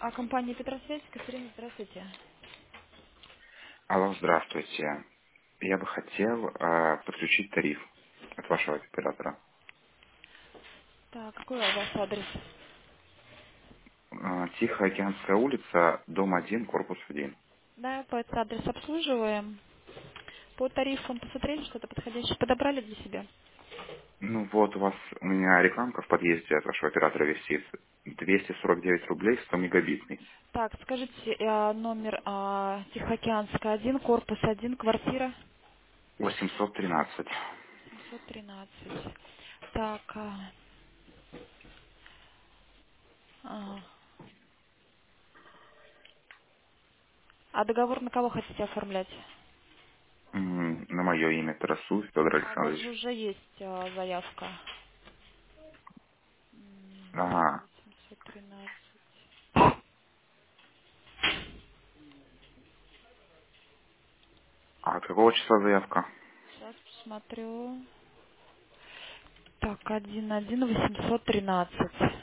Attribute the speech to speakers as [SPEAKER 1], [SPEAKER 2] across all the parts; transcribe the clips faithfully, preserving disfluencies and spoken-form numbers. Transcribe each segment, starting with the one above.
[SPEAKER 1] А компания Петросвязь, Катерина, здравствуйте.
[SPEAKER 2] Алло, здравствуйте. Я бы хотел э, подключить тариф от вашего оператора.
[SPEAKER 1] Так, какой у вас адрес?
[SPEAKER 2] Э, Тихоокеанская улица, дом один, корпус один.
[SPEAKER 1] Да, по этот адрес обслуживаем. По тарифам посмотрели, что-то подходящее подобрали для себя?
[SPEAKER 2] Ну вот у вас, у меня рекламка в подъезде от вашего оператора висит. двести сорок девять рублей, сто мегабитный.
[SPEAKER 1] Так, скажите, э, номер а, Тихоокеанская один, корпус один, квартира
[SPEAKER 2] восемьсот тринадцать.
[SPEAKER 1] семьсот тринадцать. Так, а, а а договор на кого хотите оформлять?
[SPEAKER 2] М, На мое имя Тарасу Федор
[SPEAKER 1] А у вас
[SPEAKER 2] Александрович.
[SPEAKER 1] же уже есть а, заявка. М,
[SPEAKER 2] Ага.
[SPEAKER 1] восемьсот тринадцать.
[SPEAKER 2] А от какого числа заявка?
[SPEAKER 1] Сейчас посмотрю. Так, один один восемьсот тринадцать.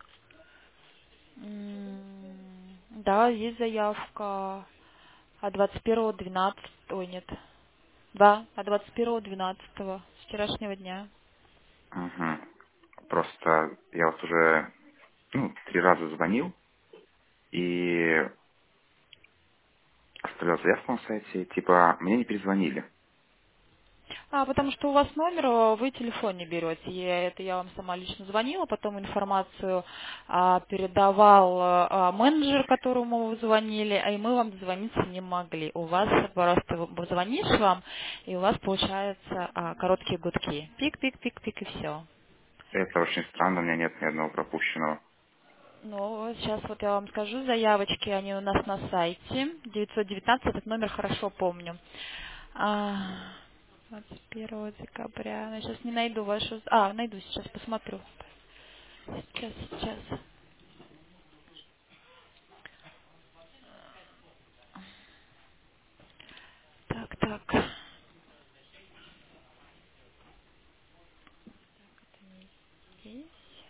[SPEAKER 1] М, Да, есть заявка от двадцать первого двенадцатого. Ой, нет. Да, от двадцать первого двенадцатого с вчерашнего дня.
[SPEAKER 2] Угу. Просто я вот уже ну, три раза звонил и оставлял заявку на сайте, типа мне не перезвонили.
[SPEAKER 1] А, потому что у вас номер, э, вы телефон не берете. Я, это я вам сама лично звонила, потом информацию а, передавал а, а, менеджер, которому вы звонили, а и мы вам дозвониться не могли. У вас просто в- звонишь вам, и у вас получается а, короткие гудки. Пик-пик-пик-пик и все.
[SPEAKER 2] Это очень странно, у меня нет ни одного пропущенного.
[SPEAKER 1] Ну, сейчас вот я вам скажу, заявочки, они у нас на сайте. девятьсот девятнадцать, этот номер хорошо помню. А, двадцать первого декабря. Я сейчас не найду вашу... А, найду сейчас, посмотрю. Сейчас, сейчас. Так, так. Здесь.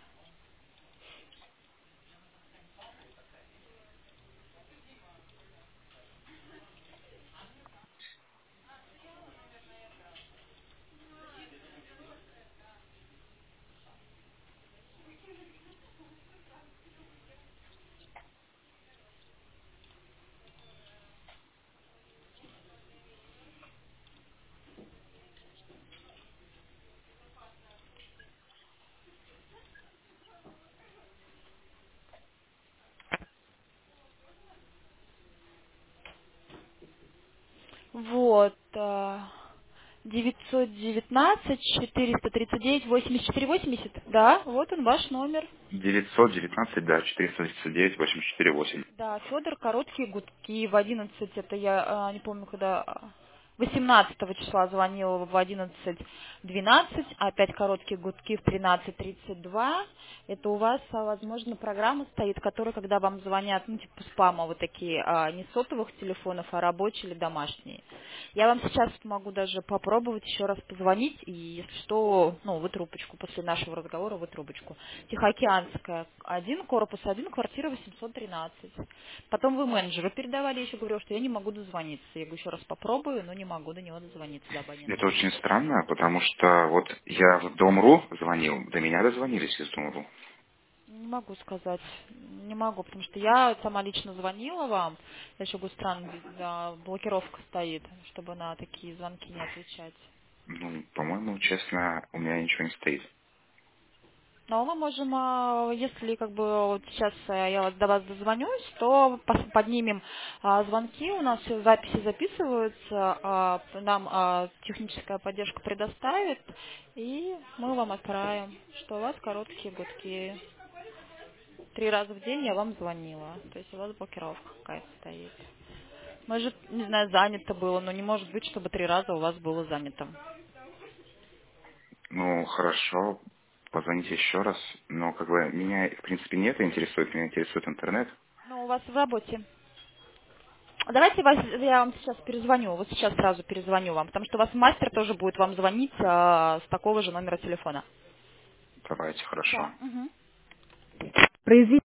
[SPEAKER 1] Вот. а, девятьсот девятнадцать четыреста тридцать девять восемьдесят четыре восемьдесят. Да, вот он, ваш номер.
[SPEAKER 2] девятьсот девятнадцать, да, четыреста тридцать девять, восемьдесят четыре восемь.
[SPEAKER 1] Да, Федор, короткие гудки в одиннадцать, это я а, не помню, когда, а, восемнадцатого числа звонила в одиннадцать двенадцать, опять короткие гудки в тринадцать тридцать два. Это у вас, а, возможно, программа стоит, которая, когда вам звонят, ну, типа спама, вот такие, а, не сотовых телефонов, а рабочие или домашние. Я вам сейчас могу даже попробовать еще раз позвонить, и если что, ну, вы трубочку, после нашего разговора вы трубочку. Тихоокеанская, один, корпус один, квартира восемьсот тринадцать. Потом вы менеджеру передавали, я еще говорю, что я не могу дозвониться. Я говорю, еще раз попробую, но не могу до него дозвониться, до абонента.
[SPEAKER 2] Это очень странно, потому что вот я в Дом.ру звонил, до меня дозвонились из Дом.ру.
[SPEAKER 1] Не могу сказать, не могу, потому что я сама лично звонила вам. Я еще говорю, странно, да, блокировка стоит, чтобы на такие звонки не отвечать.
[SPEAKER 2] Ну, по-моему, честно, у меня ничего не стоит.
[SPEAKER 1] Но мы можем, а, если как бы вот сейчас э, я вот до вас дозвонюсь, то пос- поднимем а, звонки, у нас все записи записываются, а, нам а, техническая поддержка предоставит, и мы вам отправим, что у вас короткие гудки. Три раза в день я вам звонила, то есть у вас блокировка какая-то стоит. Может, не знаю, занято было, но не может быть, чтобы три раза у вас было занято.
[SPEAKER 2] Ну, хорошо, позвоните еще раз, но как бы меня, в принципе, не это интересует, меня интересует интернет.
[SPEAKER 1] Ну, у вас в работе. Давайте вас- я вам сейчас перезвоню, вот сейчас сразу перезвоню вам, потому что у вас мастер тоже будет вам звонить а, с такого же номера телефона.
[SPEAKER 2] Давайте, хорошо.
[SPEAKER 1] Да. Угу.